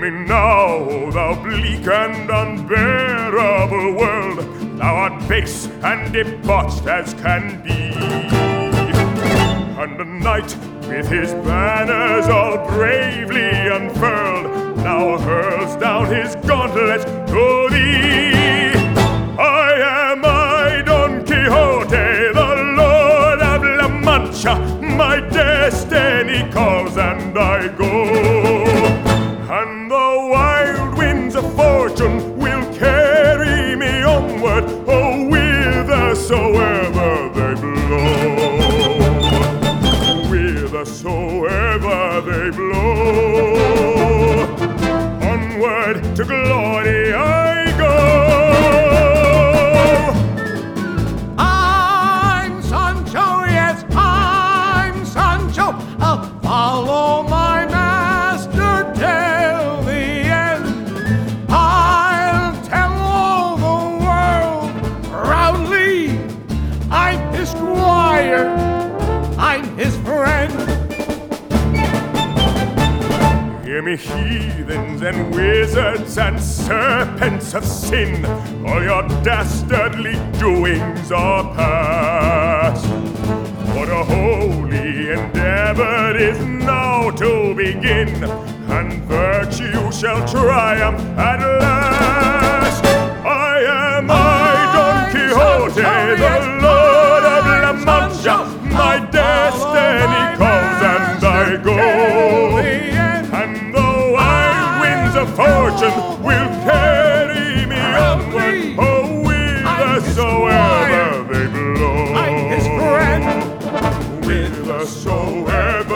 me now, thou bleak and unbearable world, thou art base and debauched as can be. And the knight, with his banners all bravely unfurled, now hurls down his gauntlet to thee. I, Don Quixote, the Lord of La Mancha, my destiny calls and I go. And the wild winds of fortune will carry me onward, oh, whithersoever they blow. Whithersoever they blow, onward to glory I go. I'm Sancho, yes, I'm Sancho. I'll follow my master till the end. I'll tell all the world proudly, I'm his squire, I'm his friend. Hear me, heathens and wizards and serpents of sin, all your dastardly doings are past. For the holy endeavor is now to begin, and virtue shall triumph at last. I am Don Quixote, the Lord of La Mancha, my destiny calls and I go. Fortune will carry me onward, oh, whithersoever they blow. I'm his friend. Whithersoever